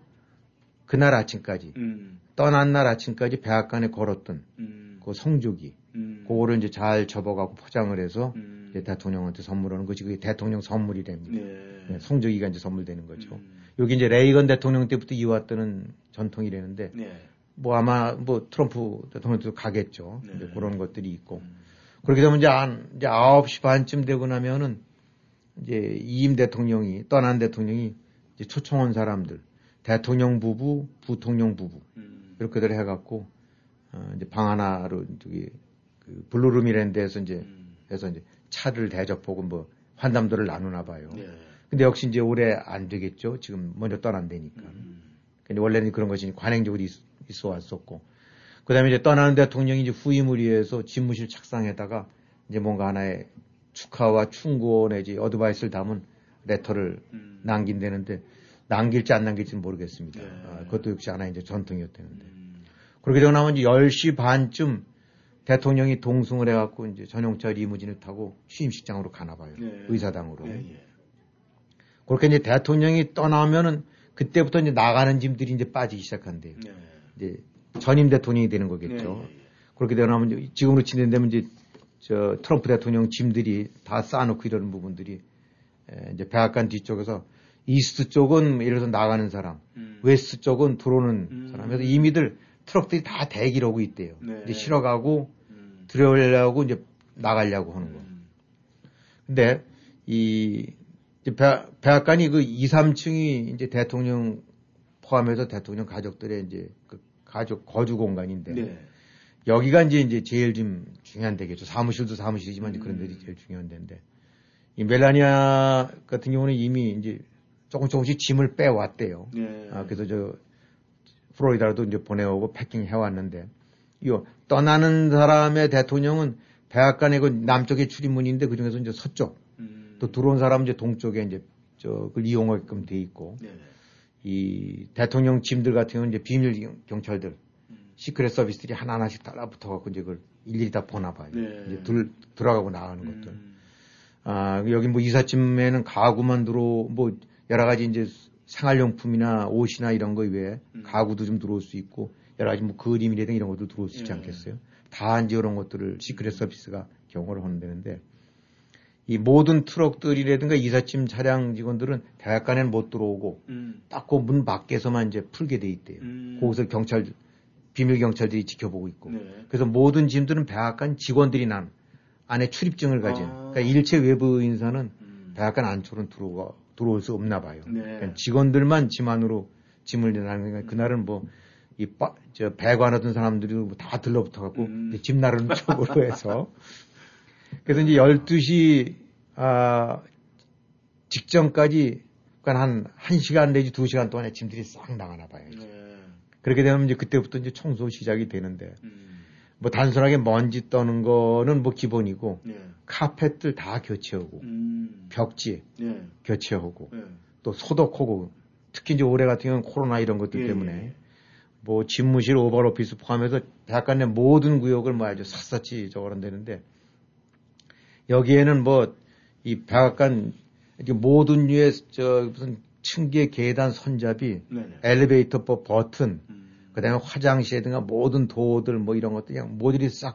S3: 그날 아침까지
S2: 음.
S3: 떠난 날 아침까지 백악관에 걸었던
S2: 음.
S3: 그 성조기
S2: 음.
S3: 그거를 이제 잘 접어가고 포장을 해서
S2: 음.
S3: 이제 대통령한테 선물하는 것이 그게 대통령 선물이 됩니다.
S2: 네.
S3: 네, 성조기가 이제 선물되는 거죠.
S2: 음.
S3: 여기 이제 레이건 대통령 때부터 이어왔던 전통이라는데
S2: 네.
S3: 뭐 아마 뭐 트럼프 대통령도 가겠죠.
S2: 네.
S3: 이제 그런 것들이 있고
S2: 음.
S3: 그렇게 되면 이제 한 이제 아홉 시 반쯤 되고 나면은 이제 이임 대통령이 떠난 대통령이 이제 초청한 사람들 대통령 부부, 부통령 부부
S2: 음.
S3: 이렇게들 해갖고 어 이제 방 하나로 저기 그 블루룸이라는 데서 이제
S2: 음.
S3: 해서 이제 차를 대접하고 뭐 환담들을 나누나 봐요.
S2: 네.
S3: 근데 역시 이제 올해 안 되겠죠. 지금 먼저 떠난다니까.
S2: 음.
S3: 근데 원래는 그런 것이 관행적으로 있, 있어 왔었고. 그 다음에 이제 떠나는 대통령이 이제 후임을 위해서 집무실 책상에다가 이제 뭔가 하나의 축하와 충고 내지 어드바이스를 담은 레터를
S2: 음.
S3: 남긴다는데 남길지 안 남길지는 모르겠습니다.
S2: 네.
S3: 아, 그것도 역시 하나의 이제 전통이었다는데.
S2: 음.
S3: 그렇게 되고 나면 이제 열 시 반쯤 대통령이 동승을 해갖고 이제 전용차 리무진을 타고 취임식장으로 가나 봐요.
S2: 네.
S3: 의사당으로.
S2: 예, 예.
S3: 그렇게 이제 대통령이 떠나면은 그때부터 이제 나가는 짐들이 이제 빠지기 시작한대요.
S2: 네.
S3: 이제 전임 대통령이 되는 거겠죠.
S2: 네, 예, 예.
S3: 그렇게 되면 이제 지금으로 치는데면 이제 저 트럼프 대통령 짐들이 다 쌓아놓고 이러는 부분들이 에 이제 백악관 뒤쪽에서 이스트 쪽은 예를 들어서 나가는 사람,
S2: 음.
S3: 웨스트 쪽은 들어오는
S2: 음.
S3: 사람. 그래서 이미들 트럭들이 다 대기를 하고 있대요.
S2: 네.
S3: 이제 실어가고
S2: 음.
S3: 들어오려고 이제 나가려고 하는 거.
S2: 음.
S3: 근데 이 이제 백, 백악관이 그 이, 삼 층이 이제 대통령 포함해서 대통령 가족들의 이제 그 가족 거주 공간인데
S2: 네.
S3: 여기가 이제 이제 제일 좀 중요한 데겠죠. 사무실도 사무실이지만 이제 그런
S2: 음.
S3: 데이 제일 중요한 데인데 이 멜라니아 같은 경우는 이미 이제 조금 조금씩 짐을 빼왔대요.
S2: 네.
S3: 아, 그래서 저 플로리다로도 이제 보내오고 패킹 해왔는데 요 떠나는 사람의 대통령은 백악관의 그 남쪽에 출입문인데 그 중에서 이제 서쪽 음. 또 들어온 사람은 이제 동쪽에 이제 저 그걸 이용하게끔 돼 있고 네네. 이 대통령 짐들 같은 경우는 이제 비밀 경찰들 음. 시크릿 서비스들이 하나하나씩 따라붙어 갖고 이제 그걸 일일이 다 보나 봐요. 네. 이제 들, 들어가고 나가는 음. 것들. 아, 여기 뭐 이삿짐에는 가구만 들어 뭐 여러 가지 이제 생활용품이나 옷이나 이런 거 외에 음. 가구도 좀 들어올 수 있고 여러 가지 뭐 그림이라든가 이런 것도 들어올 수 있지 예. 않겠어요? 다 이제 이런 것들을 시크릿 서비스가 경호를 한다는데 이 모든 트럭들이라든가 이삿짐 차량 직원들은 백악관에는 못 들어오고 음. 딱 그 문 밖에서만 이제 풀게 돼 있대요. 음. 거기서 경찰, 비밀 경찰들이 지켜보고 있고. 네. 그래서 모든 짐들은 백악관 직원들이 난 안에 출입증을 가진. 아. 그러니까 일체 외부 인사는 음. 백악관 안쪽으로 들어가, 들어올 수 없나 봐요. 네. 그러니까 직원들만 짐 안으로 짐을 내는 거니까 그날은 뭐 이 빠, 저 배관하던 사람들이 뭐 다 들러붙어 갖고 음. 집 나르는 쪽으로 해서 그래서 이제 열두 시 아 직전까지 그러니까 한 한 시간 내지 두 시간 동안에 짐들이 싹 나가나 봐요. 네. 그렇게 되면 이제 그때부터 이제 청소 시작이 되는데 음. 뭐 단순하게 먼지 떠는 거는 뭐 기본이고 네. 카펫들 다 교체하고 음. 벽지 네. 교체하고 네. 또 소독하고 특히 이제 올해 같은 경우는 코로나 이런 것들 예, 때문에 예. 뭐 집무실 오버오피스 포함해서 백악관 내 모든 구역을 뭐 아주 샅샅이 저거 한다는데 여기에는 뭐 이 백악관 이렇게 모든 류의 저 무슨 층계 계단 손잡이 네네. 엘리베이터 버튼 음. 그다음에 화장실이든가 모든 도어들 뭐 이런 것들 그냥 모듈이 싹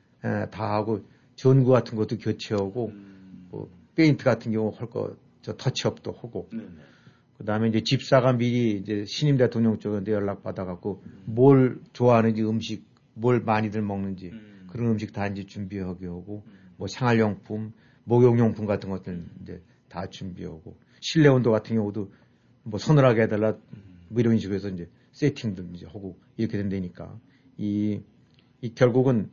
S3: 다 하고 전구 같은 것도 교체하고 음. 뭐 페인트 같은 경우 할 거 저 터치업도 하고 네네. 그다음에 이제 집사가 미리 이제 신임 대통령 쪽한테 연락 받아갖고 음. 뭘 좋아하는지 음식 뭘 많이들 먹는지 음. 그런 음식 다 이제 준비하게 하고 음. 뭐 생활용품 목욕용품 같은 것들 이제 다 준비하고 실내 온도 같은 경우도 뭐 서늘하게 해달라 뭐 이런 식으로 해서 이제 세팅도 이제 하고 이렇게 된다니까 이, 이 결국은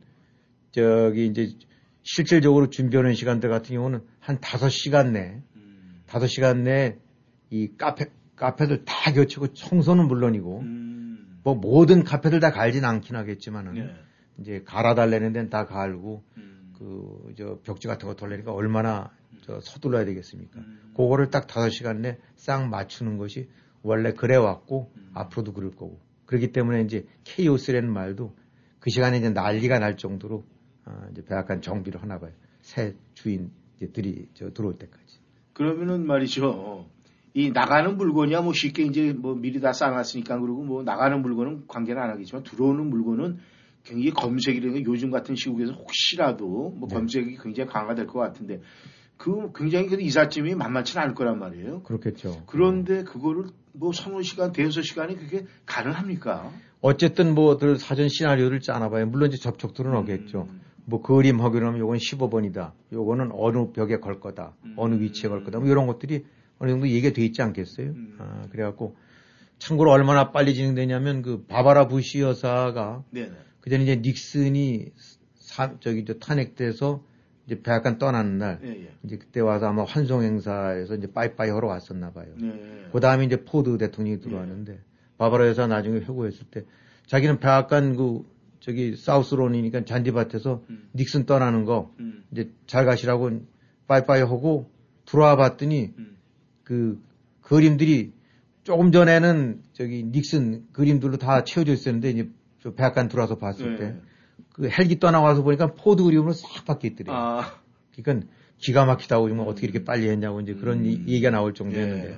S3: 저기 이제 실질적으로 준비하는 시간대 같은 경우는 한 다섯 시간 내 다섯 시간 내 이 카페, 카페들 다 교체고 청소는 물론이고, 음. 뭐 모든 카페들 다 갈진 않긴 하겠지만은, 네. 이제 갈아달라는 데는 다 갈고, 음. 그, 저 벽지 같은 거 돌리니까 얼마나 저 서둘러야 되겠습니까? 음. 그거를 딱 다섯 시간 내 싹 맞추는 것이 원래 그래왔고, 음. 앞으로도 그럴 거고. 그렇기 때문에 이제 케이오스라는 말도 그 시간에 이제 난리가 날 정도로, 어, 이제 백악관 정비를 하나 봐요. 새 주인들이 저 들어올 때까지.
S2: 그러면은 말이죠. 이 나가는 물건이야 뭐 쉽게 이제 뭐 미리 다 쌓아놨으니까 그리고 뭐 나가는 물건은 관계는 안 하겠지만 들어오는 물건은 굉장히 검색이라는 요즘 같은 시국에서 혹시라도 뭐 네. 검색이 굉장히 강화될 것 같은데 그 굉장히 그 이삿짐이 만만치는 않을 거란 말이에요.
S3: 그렇겠죠.
S2: 그런데 그거를 뭐 서너 시간, 대여섯 시간이 그게 가능합니까?
S3: 어쨌든 뭐들 사전 시나리오를 짜놔봐요. 물론 이제 접촉들은 음. 오겠죠. 뭐 그림 하기로 하면 요건 십오 번이다. 요거는 어느 벽에 걸 거다. 음. 어느 위치에 걸 거다. 뭐 이런 것들이 어느 정도 얘기가 돼 있지 않겠어요? 음. 아, 그래갖고, 참고로 얼마나 빨리 진행되냐면, 그, 바바라 부시 여사가, 그 전에 이제 닉슨이, 사, 저기, 저 탄핵돼서, 이제 백악관 떠나는 날, 예, 예. 이제 그때 와서 아마 환송 행사에서 이제 빠이빠이 하러 왔었나 봐요. 예. 그 다음에 이제 포드 대통령이 들어왔는데, 예. 바바라 여사 나중에 회고했을 때, 자기는 백악관 그, 저기, 사우스론이니까 잔디밭에서 음. 닉슨 떠나는 거, 음. 이제 잘 가시라고 빠이빠이 하고, 들어와 봤더니, 음. 그 그림들이 조금 전에는 저기 닉슨 그림들로 다 채워져 있었는데 이제 저 백악관 들어와서 봤을 때 그 네. 헬기 떠나와서 보니까 포드 그림으로 싹 바뀌어 있더래요. 아. 그러니까 기가 막히다고 정말 음. 어떻게 이렇게 빨리 했냐고 이제 그런 음. 얘기가 나올 정도였는데 네.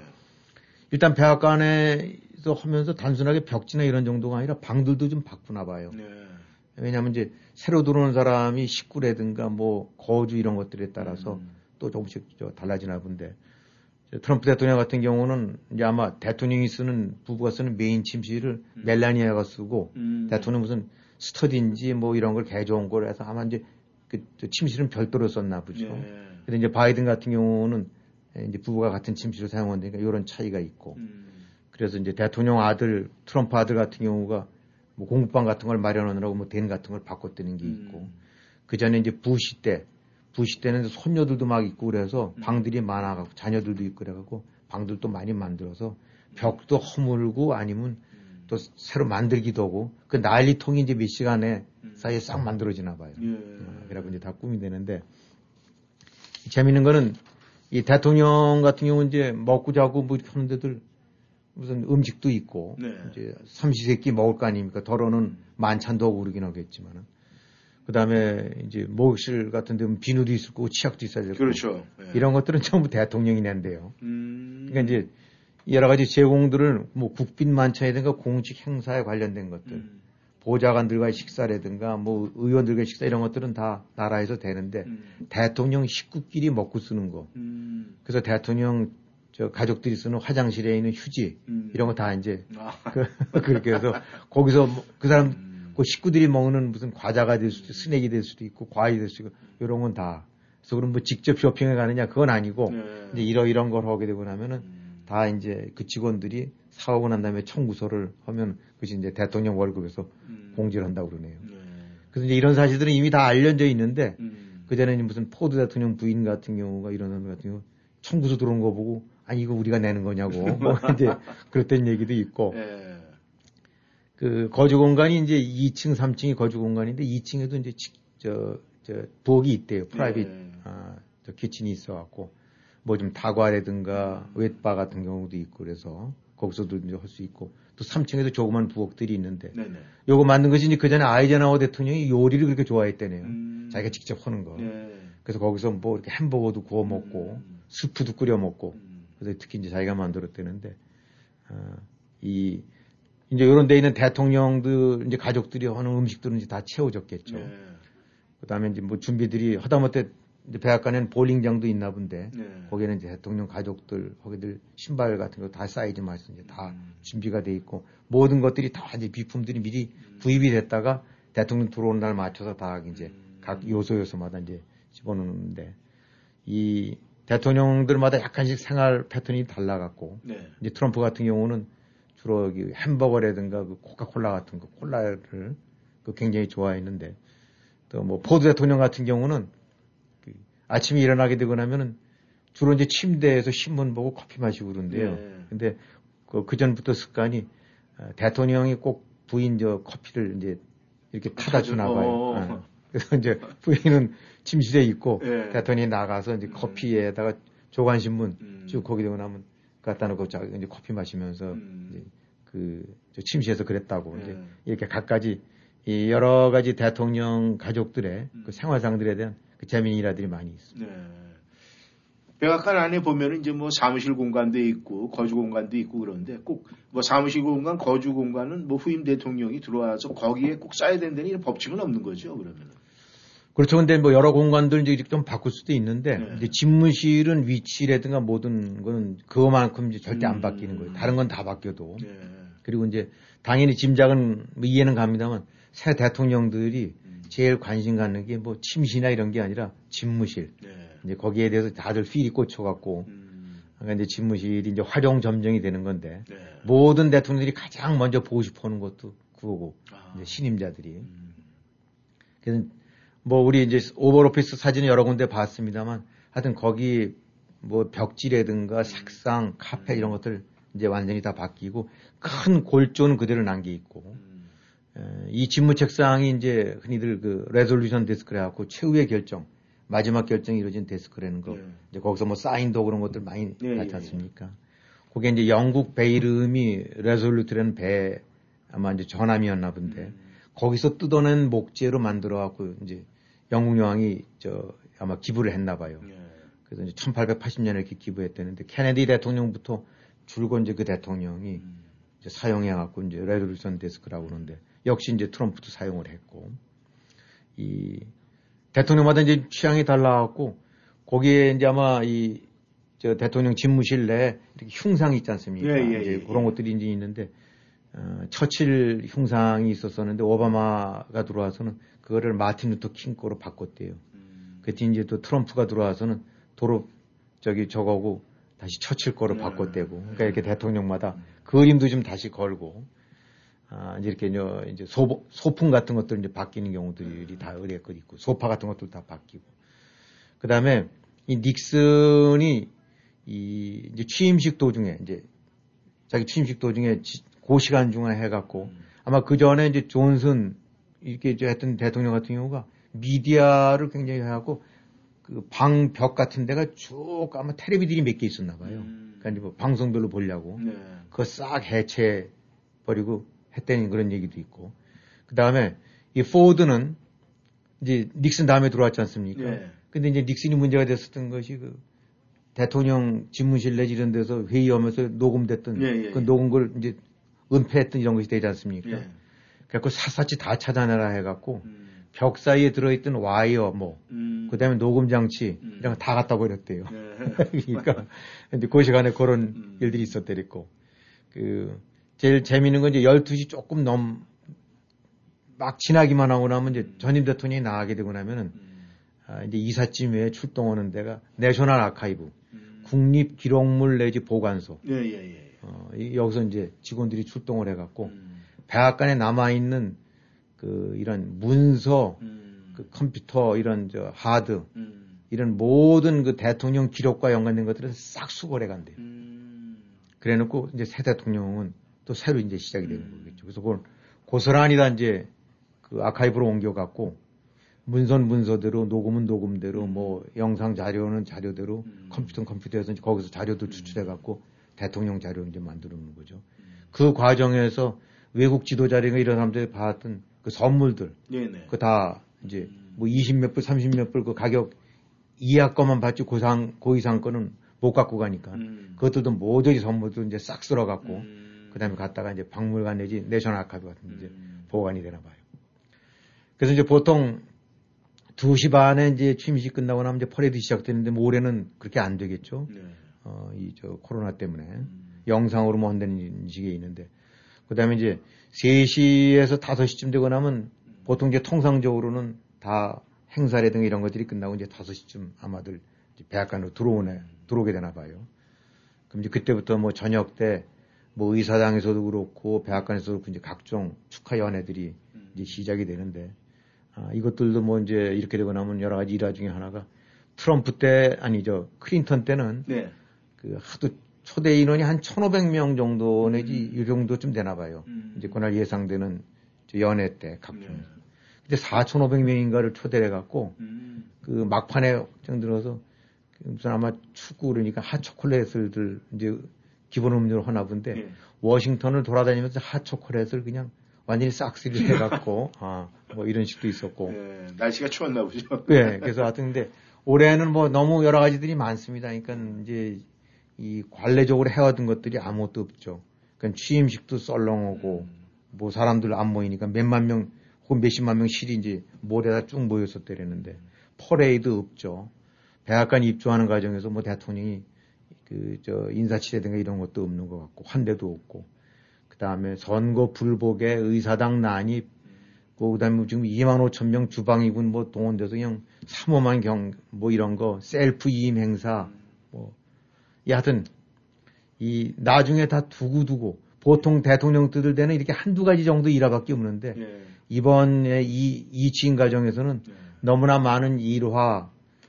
S3: 일단 백악관에서 하면서 단순하게 벽지나 이런 정도가 아니라 방들도 좀 바꾸나 봐요. 네. 왜냐하면 이제 새로 들어오는 사람이 식구라든가 뭐 거주 이런 것들에 따라서 음. 또 조금씩 저 달라지나 본데. 트럼프 대통령 같은 경우는 이제 아마 대통령이 쓰는 부부가 쓰는 메인 침실을 음. 멜라니아가 쓰고 음. 대통령 무슨 스터디인지 뭐 이런 걸 개조한 걸 해서 아마 이제 그 침실은 별도로 썼나 보죠. 예. 근데 이제 바이든 같은 경우는 이제 부부가 같은 침실을 사용한다니까 이런 차이가 있고 음. 그래서 이제 대통령 아들 트럼프 아들 같은 경우가 뭐 공부방 같은 걸 마련하느라고 뭐 댄 같은 걸 바꿨다는 게 있고 음. 그 전에 이제 부시 때 부시 때는 손녀들도 막 있고 그래서 방들이 많아가고 자녀들도 있고 그래가지고 방들도 많이 만들어서 벽도 허물고 아니면 또 새로 만들기도 하고 그 난리통이 이제 몇 시간에 사이에 싹 만들어지나 봐요.
S2: 예.
S3: 어, 그래갖고 이제 다 꿈이 되는데 재밌는 거는 이 대통령 같은 경우는 이제 먹고 자고 뭐 이렇게 하는 데들 무슨 음식도 있고
S2: 네.
S3: 이제 삼시세끼 먹을 거 아닙니까? 덜어는 만찬도 하고 그러긴 하겠지만은 그 다음에 이제 목욕실 같은 데는 비누도 있을 거고 치약도 있어야 되고
S2: 그렇죠. 예.
S3: 이런 것들은 전부 대통령이 낸대요.
S2: 음.
S3: 그러니까 이제 여러 가지 제공들을 뭐 국빈 만찬이든가 공식 행사에 관련된 것들,
S2: 음.
S3: 보좌관들과의 식사라든가 뭐 의원들과의 식사 이런 것들은 다 나라에서 되는데
S2: 음.
S3: 대통령 식구끼리 먹고 쓰는 거.
S2: 음.
S3: 그래서 대통령 저 가족들이 쓰는 화장실에 있는 휴지
S2: 음.
S3: 이런 거 다 이제
S2: 아.
S3: 그, 그렇게 해서 거기서 그 사람
S2: 음.
S3: 그 식구들이 먹는 무슨 과자가 될 수도 있고 스낵이 될 수도 있고 과일이 될 수도 있고 이런 건 다. 그래서 그럼 뭐 직접 쇼핑에 가느냐 그건 아니고
S2: 네.
S3: 이제 이러 이런 걸 하게 되고 나면은
S2: 음.
S3: 다 이제 그 직원들이 사오고 난 다음에 청구서를 하면 그것이 이제 대통령 월급에서
S2: 음.
S3: 공제를 한다고 그러네요.
S2: 네.
S3: 그래서 이제 이런 사실들은 이미 다 알려져 있는데
S2: 음.
S3: 그전에는 무슨 포드 대통령 부인 같은 경우가 이런 사람 같은 경우 청구서 들어온 거 보고 아니 이거 우리가 내는 거냐고 뭐 이제 그랬던 얘기도 있고
S2: 네.
S3: 그 거주 공간이 이제 이 층, 삼 층이 거주 공간인데 이 층에도 이제 저, 저 부엌이 있대요. 프라이빗
S2: 네.
S3: 아, 저 키친이 있어갖고 뭐 좀 다과라든가 웻바 같은 경우도 있고 그래서 거기서도 이제 할 수 있고 또 삼 층에도 조그만 부엌들이 있는데
S2: 네네.
S3: 요거 만든 것이 이제 그 전에 아이젠하워 대통령이 요리를 그렇게 좋아했다네요.
S2: 음.
S3: 자기가 직접 하는 거.
S2: 네.
S3: 그래서 거기서 뭐 이렇게 햄버거도 구워 먹고
S2: 음.
S3: 스프도 끓여 먹고
S2: 음.
S3: 그래서 특히 이제 자기가 만들었다는데 어, 이 이제 이런 데 있는 대통령들 이제 가족들이 하는 음식들은 이제 다 채워졌겠죠.
S2: 네.
S3: 그다음에 이제 뭐 준비들이 하다못해 이제 백악관에는 볼링장도 있나 본데
S2: 네.
S3: 거기는 이제 대통령 가족들 거기들 신발 같은 거 다 사이즈 맞춰서 이제 다
S2: 음.
S3: 준비가 돼 있고 모든 것들이 다 이제 비품들이 미리 구입이 됐다가 대통령 들어오는 날 맞춰서 다 이제
S2: 음.
S3: 각 요소 요소마다 이제 집어넣는데 이 대통령들마다 약간씩 생활 패턴이 달라갖고
S2: 네.
S3: 이제 트럼프 같은 경우는 주로 그 햄버거라든가 그 코카콜라 같은 거 콜라를 그 굉장히 좋아했는데 또 뭐 포드 대통령 같은 경우는 그 아침에 일어나게 되고 나면은 주로 이제 침대에서 신문 보고 커피 마시고 그런데요.
S2: 네.
S3: 근데 그, 그 전부터 습관이 어, 대통령이 꼭 부인 저 커피를 이제 이렇게 타다 주나 봐요.
S2: 어.
S3: 어. 그래서 이제 부인은 침실에 있고
S2: 네.
S3: 대통령이 나가서 이제
S2: 음.
S3: 커피에다가 조간신문
S2: 음.
S3: 쭉 거기 되고 나면 갖다 놓고 자 이제 커피 마시면서
S2: 음.
S3: 이제 그저 침실에서 그랬다고
S2: 네.
S3: 이제 이렇게 갖가지 이 여러 가지 대통령 가족들의
S2: 음.
S3: 그 생활상들에 대한 그 재미있는 일화들이 많이 있습니다.
S2: 네. 백악관 안에 보면은 이제 뭐 사무실 공간도 있고 거주 공간도 있고 그런데 꼭 뭐 사무실 공간, 거주 공간은 뭐 후임 대통령이 들어와서 거기에 꼭 써야 된다는 이런 법칙은 없는 거죠, 그러면은.
S3: 그렇죠. 근데 뭐 여러 공간들 이제 이렇게 좀 바꿀 수도 있는데
S2: 네.
S3: 이제 집무실은 위치라든가 모든 거는 그거만큼 이제 절대 안
S2: 음.
S3: 바뀌는 거예요. 다른 건 다 바뀌어도.
S2: 네.
S3: 그리고 이제 당연히 짐작은 뭐 이해는 갑니다만 새 대통령들이
S2: 음.
S3: 제일 관심 갖는 게 뭐 침실이나 이런 게 아니라 집무실.
S2: 네.
S3: 이제 거기에 대해서 다들 휠이 꽂혀갖고
S2: 음.
S3: 그러니까 이제 집무실이 이제 활용 점정이 되는 건데
S2: 네.
S3: 모든 대통령들이 가장 먼저 보고 싶어하는 것도 그거고
S2: 아.
S3: 이제 신임자들이.
S2: 음.
S3: 그래서 뭐 우리 이제 오버오피스 사진을 여러 군데 봤습니다만 하여튼 거기 뭐 벽지라든가 색상, 카페 이런 것들 이제 완전히 다 바뀌고 큰 골조는 그대로 남겨 있고
S2: 음.
S3: 에, 이 집무 책상이 이제 흔히들 그 레졸루션 데스크래 갖고 최후의 결정, 마지막 결정이 이루어진 데스크라는 거.
S2: 네.
S3: 이제 거기서 뭐 사인도 그런 것들 많이
S2: 네,
S3: 하지
S2: 예,
S3: 않습니까? 그게 이제 영국 배 이름이 레졸루트라는 배 아마 이제 전함이었나 본데
S2: 음.
S3: 거기서 뜯어낸 목재로 만들어 갖고 이제 영국 여왕이 저 아마 기부를 했나 봐요.
S2: 네.
S3: 그래서 이제 천팔백팔십 년에 이렇게 기부했다는데 케네디 대통령부터 줄곧 이제 그 대통령이
S2: 음.
S3: 이제 사용해 갖고 이제 레졸루션 데스크라고 그러는데 역시 이제 트럼프도 사용을 했고 이 대통령마다 이제 취향이 달라갖고 거기에 이제 아마 이 저 대통령 집무실 내에 이렇게 흉상이 있지 않습니까?
S2: 예, 예,
S3: 이제
S2: 예,
S3: 그런
S2: 예.
S3: 것들이 이제 있는데 어, 처칠 흉상이 있었었는데 오바마가 들어와서는 그거를 마틴 루터 킹 거로 바꿨대요.
S2: 음.
S3: 그때 이제 또 트럼프가 들어와서는 도로 저기 저거고 다시 처칠 거로
S2: 네.
S3: 바꿨대고 그러니까 이렇게 대통령마다 그림도 좀 다시 걸고 아, 이제 이렇게 이제 소, 소품 같은 것들 이제 바뀌는 경우들이 다 의례껏 있고 소파 같은 것들 다 바뀌고 그 다음에 이 닉슨이 이 이제 취임식 도중에 이제 자기 취임식 도중에 지, 그 시간 중에 해갖고 아마 그 전에 이제 존슨 이렇게 했던 대통령 같은 경우가 미디어를 굉장히 해갖고 그 방벽 같은 데가 쭉 아마 텔레비들이 몇 개 있었나 봐요. 음. 그러니까 이제 뭐 방송별로 보려고. 네. 그거 싹 해체버리고 했다는 그런 얘기도 있고. 그 다음에 이 포드는 이제 닉슨 다음에 들어왔지 않습니까? 네. 근데 이제 닉슨이 문제가 됐었던 것이 그 대통령 집무실 내지 이런 데서 회의하면서 녹음됐던 네, 예, 그 녹음을 이제 은폐했던 이런 것이 되지 않습니까? 네. 그래갖고 삿삿이 다 찾아내라 해갖고 음. 벽 사이에 들어있던 와이어 뭐, 음. 그 다음에 녹음 장치 음. 이런 거 다 갖다 버렸대요. 네. 그러니까 이제 그 시간에 그런 음. 일들이 있었대랬고 그 제일 재미있는 건 이제 열두 시 조금 넘 막 지나기만 하고 나면 이제 전임 대통령이 나가게 되고 나면은 음. 아, 이제 이삿짐에 출동하는 데가 내셔널 아카이브, 음. 국립기록물 내지 보관소. 예, 예, 예. 어, 여기서 이제 직원들이 출동을 해갖고 음. 백악관에 남아있는 그 이런 문서, 음. 그 컴퓨터 이런 저 하드, 음. 이런 모든 그 대통령 기록과 연관된 것들은 싹 수거해 간대요. 음. 그래놓고 이제 새 대통령은 또 새로 이제 시작이 되는 음. 거겠죠. 그래서 그걸 고스란히 다 이제 그 아카이브로 옮겨갖고 문서는 문서대로, 녹음은 녹음대로, 음. 뭐 영상 자료는 자료대로, 음. 컴퓨터는 컴퓨터에서 이제 거기서 자료도 추출해갖고 대통령 자료 이제 만들어 놓는 거죠. 음. 그 과정에서 외국 지도자들이나 이런 사람들이 받았던 그 선물들, 네네. 그 다 이제 음. 뭐 이십 몇 불, 삼십 몇 불 그 가격 이하 거만 받지 고상, 고 이상 거는 못 갖고 가니까 음. 그것들도 모조리 선물도 이제 싹 쓸어갖고 음. 그 다음에 갔다가 이제 박물관 내지 내셔널 아카이브 같은 데 이제 음. 보관이 되나 봐요. 그래서 이제 보통 두 시 반에 이제 취임식 끝나고 나면 이제 퍼레이드 시작되는데 뭐 올해는 그렇게 안 되겠죠. 네. 어, 이 저 코로나 때문에 음. 영상으로 뭐 한다는 식에 있는데 그 다음에 이제 세 시에서 다섯 시쯤 되고 나면 보통 이제 통상적으로는 다 행사라든가 이런 것들이 끝나고 이제 다섯 시쯤 아마들 이제 백악관으로 들어오네, 들어오게 되나 봐요. 그럼 이제 그때부터 뭐 저녁 때 뭐 의사당에서도 그렇고 백악관에서도 그렇고 이제 각종 축하 연회들이 이제 시작이 되는데 아, 이것들도 뭐 이제 이렇게 되고 나면 여러 가지 일화 중에 하나가 트럼프 때, 아니죠. 클린턴 때는 네. 그 하도 초대 인원이 한 천오백 명 정도 내지 음. 이 정도쯤 되나 봐요. 음. 이제 그날 예상되는 연회 때 각종. 네. 근데 사천오백 명인가를 초대를 해갖고 음. 그 막판에 정 들어서 무슨 아마 축구 그러니까 핫초콜릿을 들 이제 기본 음료로 하나 본데 네. 워싱턴을 돌아다니면서 핫초콜릿을 그냥 완전히 싹쓸이를 해갖고 아, 뭐 이런 식도 있었고.
S2: 네, 날씨가 추웠나 보죠.
S3: 네, 그래서 하여튼 근데 올해는 뭐 너무 여러 가지들이 많습니다. 그러니까 이제 이 관례적으로 해왔던 것들이 아무것도 없죠. 그러니까 취임식도 썰렁하고 음. 뭐 사람들 안 모이니까 몇만 명 혹은 몇십만 명 실이 이제 모래다 쭉 모였었대랬는데 퍼레이드 없죠. 백악관 입주하는 과정에서 뭐 대통령이 그 저 인사치레든가 이런 것도 없는 것 같고 환대도 없고 그 다음에 선거 불복에 의사당 난입 그 다음에 지금 이만 오천 명 주방위군 뭐 동원돼서 그냥 삼오만 경 뭐 이런 거 셀프 이임 행사 뭐 여하튼 이 나중에 다 두고두고 보통 대통령들 때는 이렇게 한두 가지 정도 일화밖에 없는데 네. 이번에 이, 이 취임 과정에서는 네. 너무나 많은 일화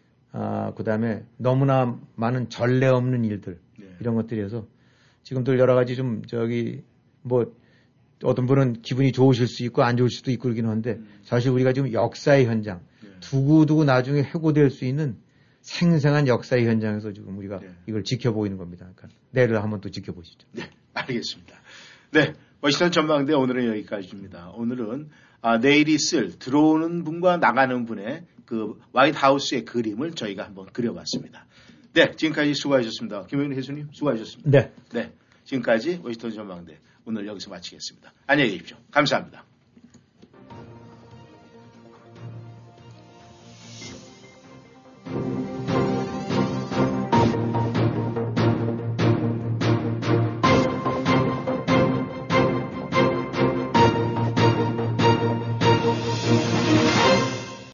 S3: 아, 그 다음에 너무나 많은 전례 없는 일들 네. 이런 것들이어서 지금들 여러 가지 좀 저기 뭐 어떤 분은 기분이 좋으실 수 있고 안 좋을 수도 있고 그러긴 한데 음. 사실 우리가 지금 역사의 현장 네. 두고두고 나중에 회고될 수 있는 생생한 역사의 현장에서 지금 우리가 네. 이걸 지켜보고 있는 겁니다. 그러니까 내일을 한번 또 지켜보시죠.
S2: 네, 알겠습니다. 네, 워싱턴 전망대 오늘은 여기까지입니다. 오늘은 아, 내일이 쓸 들어오는 분과 나가는 분의 그 화이트하우스의 그림을 저희가 한번 그려봤습니다. 네, 지금까지 수고하셨습니다. 김영일 교수님 수고하셨습니다.
S3: 네.
S2: 네, 지금까지 워싱턴 전망대 오늘 여기서 마치겠습니다. 안녕히 계십시오. 감사합니다.